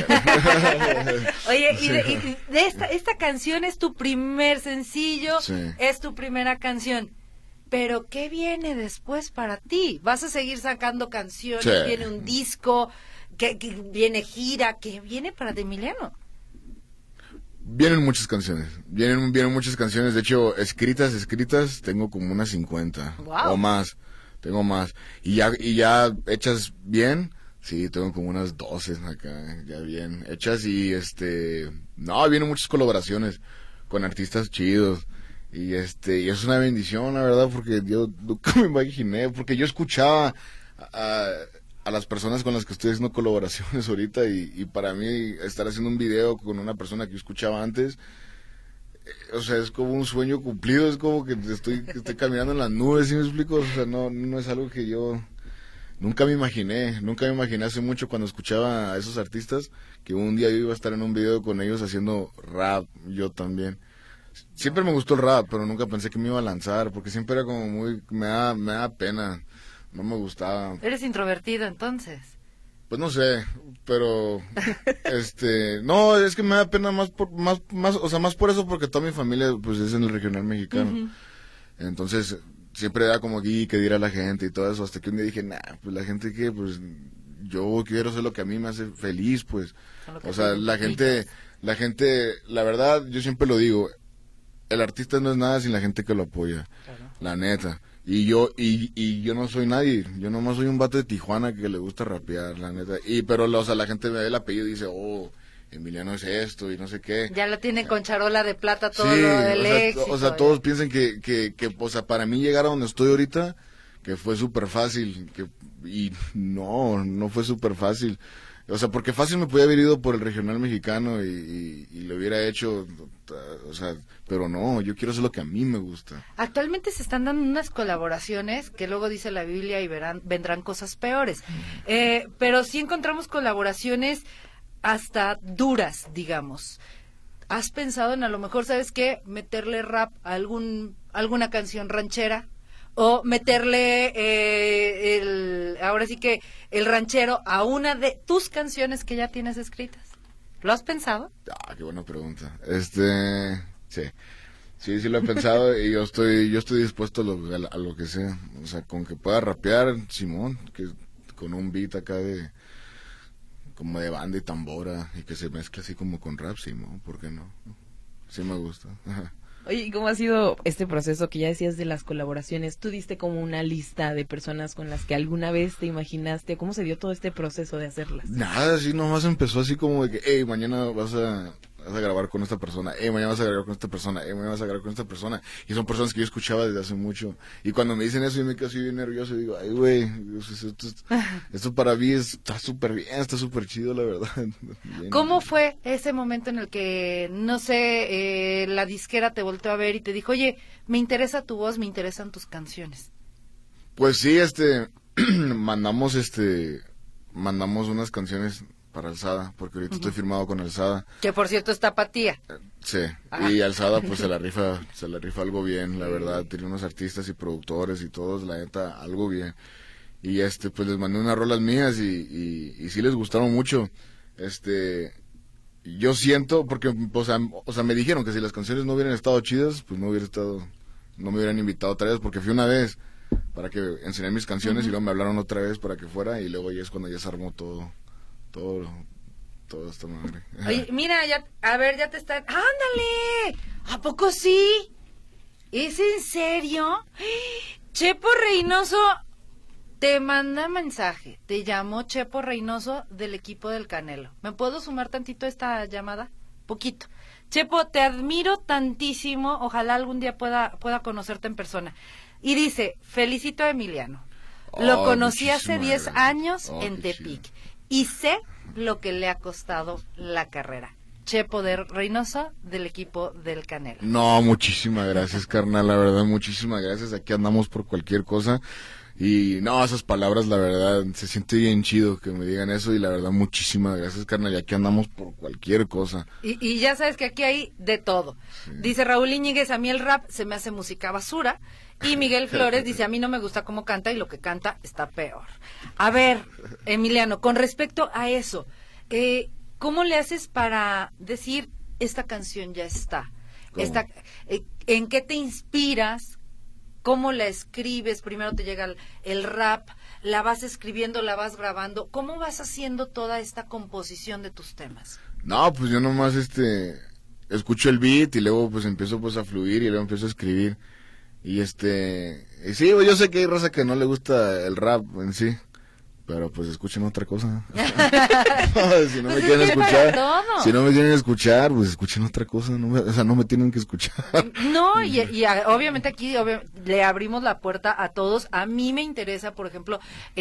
Oye, y de esta canción es tu primer sencillo, sí, es tu primera canción, pero ¿qué viene después para ti? ¿Vas a seguir sacando canciones? Sí. ¿Viene un disco? ¿Qué viene gira? ¿Qué viene para Emiliano? Vienen muchas canciones, vienen muchas canciones. De hecho, escritas, tengo como unas 50. Wow. O más, tengo más. Y ya hechas bien, sí, tengo como unas 12 acá, ya bien hechas. Y vienen muchas colaboraciones con artistas chidos. Y es una bendición, la verdad, porque yo nunca me imaginé, porque yo escuchaba a las personas con las que estoy haciendo colaboraciones ahorita, y para mí estar haciendo un video con una persona que yo escuchaba antes, o sea, es como un sueño cumplido, es como que estoy caminando en las nubes, ¿sí me explico? O sea, no es algo que yo nunca me imaginé hace mucho, cuando escuchaba a esos artistas, que un día yo iba a estar en un video con ellos haciendo rap, yo también. Siempre me gustó el rap, pero nunca pensé que me iba a lanzar, porque siempre era como me da pena. No me gustaba. ¿Eres introvertido entonces? Pues no sé, pero no, es que me da pena más por eso, porque toda mi familia pues es en el regional mexicano. Uh-huh. Entonces, siempre era como aquí que dirá la gente y todo eso, hasta que un día dije, pues la gente que pues yo quiero hacer lo que a mí me hace feliz, pues. O sea, la gente, la verdad, yo siempre lo digo, el artista no es nada sin la gente que lo apoya. Claro. La neta. Y yo no soy nadie, yo nomás soy un vato de Tijuana que le gusta rapear, la neta. Pero la gente me ve el apellido y dice, Emiliano es esto y no sé qué. Ya lo tiene con charola de plata todo sí, lo del éxito. O sea, todos piensan que o sea, para mí llegar a donde estoy ahorita, que fue súper fácil, y no fue súper fácil. O sea, porque fácil me podía haber ido por el regional mexicano y lo hubiera hecho, o sea, pero no, yo quiero hacer lo que a mí me gusta. Actualmente se están dando unas colaboraciones que luego dice la Biblia y vendrán cosas peores. Pero sí encontramos colaboraciones hasta duras, digamos. ¿Has pensado en a lo mejor, sabes qué, meterle rap a alguna canción ranchera? O meterle ahora sí que el ranchero a una de tus canciones que ya tienes escritas. ¿Lo has pensado? Ah, qué buena pregunta. Sí lo he pensado y yo estoy dispuesto a lo que sea. O sea, con que pueda rapear, Simón, que con un beat acá como de banda y tambora y que se mezcle así como con rap, Simón, ¿por qué no? Sí me gusta. Oye, ¿cómo ha sido este proceso que ya decías de las colaboraciones? ¿Tú diste como una lista de personas con las que alguna vez te imaginaste? ¿Cómo se dio todo este proceso de hacerlas? Nada, así nomás empezó así como de que, hey, mañana vas a grabar con esta persona, mañana vas a grabar con esta persona, mañana vas a grabar con esta persona. Y son personas que yo escuchaba desde hace mucho. Y cuando me dicen eso, yo me quedo así bien nervioso y digo, ay, güey, esto para mí está súper bien, está súper chido, la verdad. Bien. ¿Cómo fue ese momento en el que, no sé, la disquera te volteó a ver y te dijo, oye, me interesa tu voz, me interesan tus canciones? Pues sí, mandamos unas canciones para Alzada, porque ahorita estoy firmado con Alzada. Que por cierto es tapatía. Sí, y Alzada pues se la rifa algo bien, la verdad, tiene unos artistas y productores y todos, la neta, algo bien. Y pues les mandé unas rolas mías y sí les gustaron mucho. Yo siento, porque o sea, me dijeron que si las canciones no hubieran estado chidas, pues no me hubieran invitado otra vez, porque fui una vez para que enseñé mis canciones y luego me hablaron otra vez para que fuera y luego ya es cuando ya se armó todo esta madre. Oye, mira, ya te están... ¡Ándale! ¿A poco sí? ¿Es en serio? Chepo Reynoso te manda mensaje. Te llamó Chepo Reynoso del equipo del Canelo. ¿Me puedo sumar tantito a esta llamada? Poquito. Chepo, te admiro tantísimo. Ojalá algún día pueda conocerte en persona. Y dice, felicito a Emiliano. Lo conocí hace 10 años en Tepic. Y sé lo que le ha costado la carrera. Chepo de Reynoso, del equipo del Canelo. No, muchísimas gracias, carnal, la verdad, muchísimas gracias. Aquí andamos por cualquier cosa. Y no, esas palabras, la verdad, se siente bien chido que me digan eso. Y la verdad, muchísimas gracias, carnal. Y aquí andamos por cualquier cosa. Y ya sabes que aquí hay de todo. Sí. Dice Raúl Íñiguez, a mí el rap se me hace música basura. Y Miguel Flores dice, a mí no me gusta cómo canta y lo que canta está peor. A ver, Emiliano, con respecto a eso, ¿cómo le haces para decir, esta canción ya está? ¿En qué te inspiras? ¿Cómo la escribes? Primero te llega el rap, la vas escribiendo, la vas grabando. ¿Cómo vas haciendo toda esta composición de tus temas? No, pues yo nomás escucho el beat y luego pues empiezo pues a fluir y luego empiezo a escribir. Y y sí, yo sé que hay raza que no le gusta el rap en sí, pero pues escuchen otra cosa. Si no me quieren escuchar, pues escuchen otra cosa, no me tienen que escuchar. No, y obviamente aquí le abrimos la puerta a todos. A mí me interesa, por ejemplo,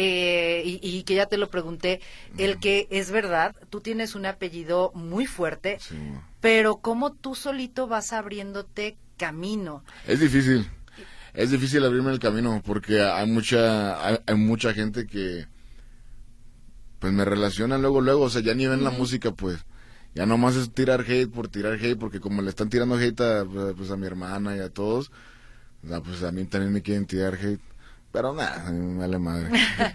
y que ya te lo pregunté, el que es verdad, tú tienes un apellido muy fuerte, sí, pero cómo tú solito vas abriéndote camino. Es difícil abrirme el camino porque hay mucha gente que pues me relacionan luego, o sea, ya ni ven la música, pues. Ya nomás es tirar hate por tirar hate, porque como le están tirando hate pues a mi hermana y a todos, pues a mí también me quieren tirar hate. Pero nada, me vale madre.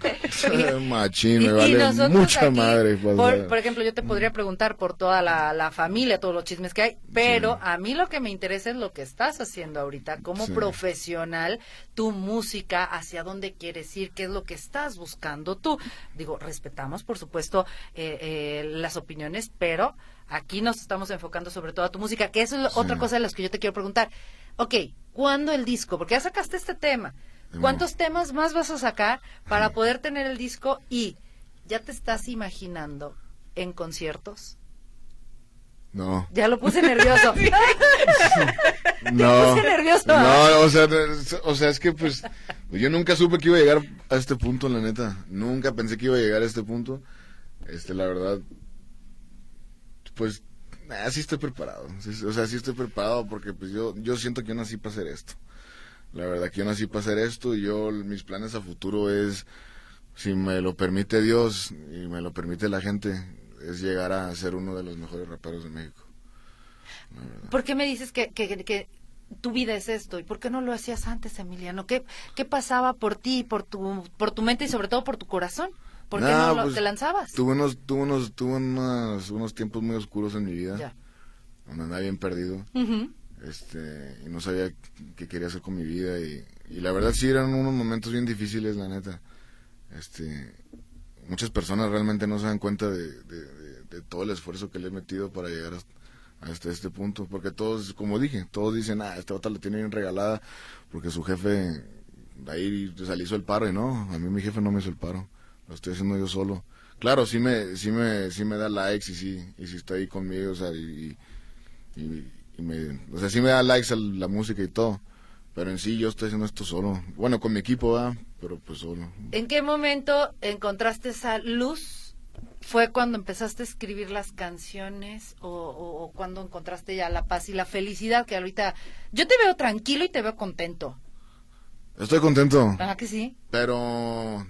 Machín, me vale mucha aquí, madre. Por ejemplo, yo te podría preguntar por toda la familia, todos los chismes que hay, pero sí, a mí lo que me interesa es lo que estás haciendo ahorita, como profesional, tu música, hacia dónde quieres ir, qué es lo que estás buscando tú. Digo, respetamos, por supuesto, las opiniones, pero aquí nos estamos enfocando sobre todo a tu música, que eso es otra cosa de las que yo te quiero preguntar. Ok, ¿cuándo el disco? Porque ya sacaste este tema. ¿Cuántos temas más vas a sacar para poder tener el disco? Y ¿ya te estás imaginando en conciertos? No. Ya lo puse nervioso. No. Puse nervioso. No, o sea, es que pues yo nunca supe que iba a llegar a este punto, la neta. Nunca pensé que iba a llegar a este punto. La verdad, pues, sí estoy preparado. O sea, sí estoy preparado porque pues yo siento que yo nací para hacer esto. La verdad que yo nací para hacer esto y mis planes a futuro es, si me lo permite Dios y me lo permite la gente, es llegar a ser uno de los mejores raperos de México. ¿Por qué me dices que tu vida es esto? ¿Y por qué no lo hacías antes, Emiliano? ¿Qué pasaba por ti, por tu mente y sobre todo por tu corazón? ¿Por qué no te lanzabas? Tuve unos tiempos muy oscuros en mi vida, ya, donde andaba bien perdido, y no sabía qué quería hacer con mi vida, y la verdad sí eran unos momentos bien difíciles, la neta. Muchas personas realmente no se dan cuenta de todo el esfuerzo que le he metido para llegar hasta este punto, porque todos, como dije, todos dicen, esta otra la tiene bien regalada, porque su jefe ahí se le hizo el paro, y no, a mí mi jefe no me hizo el paro, lo estoy haciendo yo solo. Claro, sí me da likes, y sí está ahí conmigo, o sea, o sea, sí me da likes a la música y todo, pero en sí yo estoy haciendo esto solo, bueno, con mi equipo, pero pues solo. ¿En qué momento encontraste esa luz? ¿Fue cuando empezaste a escribir las canciones o cuando encontraste ya la paz y la felicidad? Que ahorita yo te veo tranquilo y te veo contento. Estoy contento. ¿Verdad que sí? Pero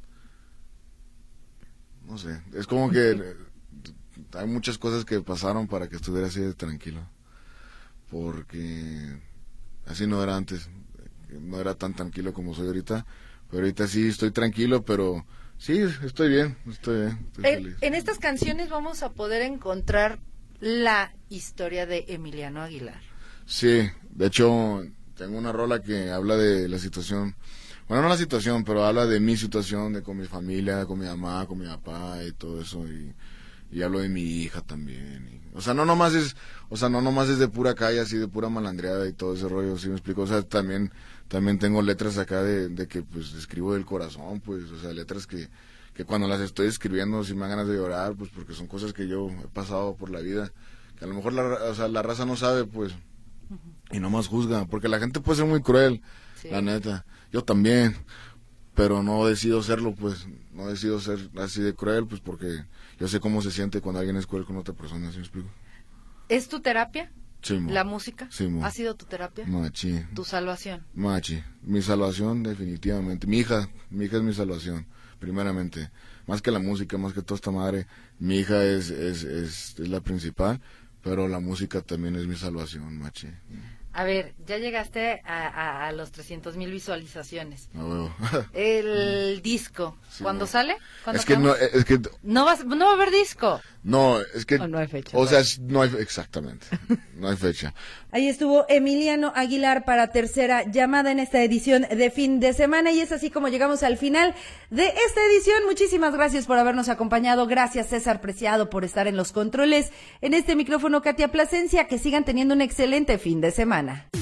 no sé, es como que hay muchas cosas que pasaron para que estuviera así de tranquilo, porque así no era antes, no era tan tranquilo como soy ahorita, pero ahorita sí estoy tranquilo, pero sí, estoy bien, estoy feliz. En estas canciones vamos a poder encontrar la historia de Emiliano Aguilar. Sí, de hecho tengo una rola que habla de la situación, bueno, no la situación, pero habla de mi situación, con mi familia, con mi mamá, con mi papá y todo eso, y hablo de mi hija también. O sea, no nomás es de pura calle, así de pura malandreada y todo ese rollo, ¿sí me explico? O sea, también tengo letras acá de que pues escribo del corazón, pues, o sea, letras que cuando las estoy escribiendo sí me dan ganas de llorar, pues, porque son cosas que yo he pasado por la vida, que a lo mejor la raza no sabe, pues, y nomás juzga, porque la gente puede ser muy cruel, sí, la neta, yo también, pero no decido serlo, pues, no decido ser así de cruel, pues, porque yo sé cómo se siente cuando alguien es cruel con otra persona, ¿sí me explico? ¿Es tu terapia? Sí, ¿La música? Sí, ¿Ha sido tu terapia? Machi. ¿Tu salvación? Machi. Mi salvación, definitivamente. Mi hija es mi salvación, primeramente. Más que la música, más que toda esta madre, mi hija es la principal, pero la música también es mi salvación, machi. A ver, ya llegaste a los 300,000 visualizaciones. No, el disco, sí, ¿cuándo sale? Es que no va a haber disco. No, es que no hay fecha. O sea, no hay, exactamente. No hay fecha. Ahí estuvo Emiliano Aguilar para Tercera Llamada en esta edición de fin de semana, y es así como llegamos al final de esta edición. Muchísimas gracias por habernos acompañado. Gracias, César Preciado, por estar en los controles. En este micrófono, Katia Plasencia. Que sigan teniendo un excelente fin de semana.